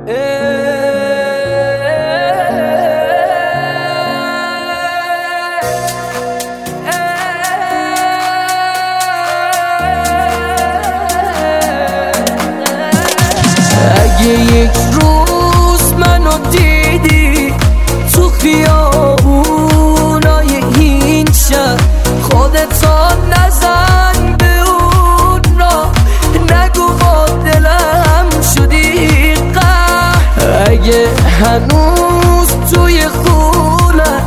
اگه یک روز منو دیدی تو خیابونای این شهر، خودتا نزن به اون راه، نگو با دلم شدی قهر. اگه هنوز توی خونه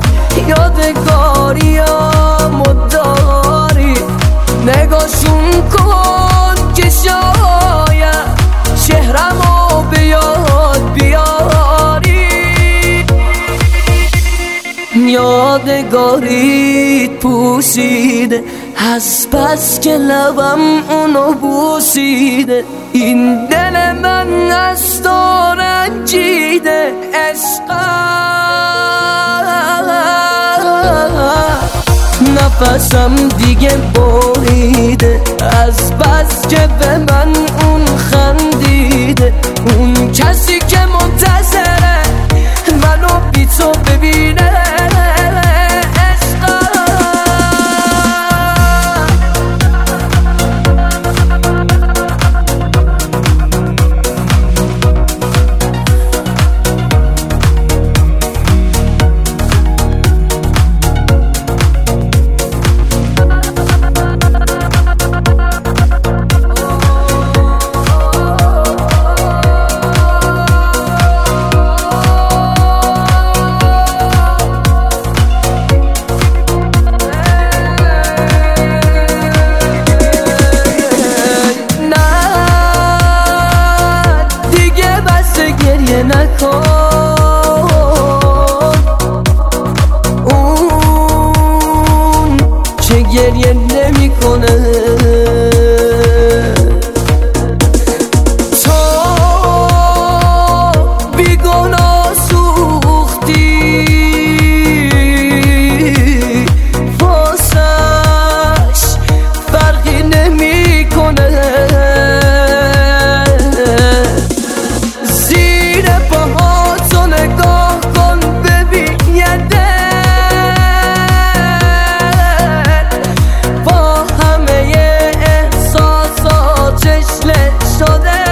یادگاریامو داری، نگاشون کن که شاید چهرمو به یاد بیاری. یادگاریت پوسیده از بس که لبم اونو بوسیده، این دل من از تو رنجیده. نفسم دیگه بریده از بس که به من اون خندیده، اون کسی که منتظره منو بی تو ببینه. گریه نکن، اون چه گریه نمی کنه. تو بیگناه سوختی واسش فرقی نمی کنه. So that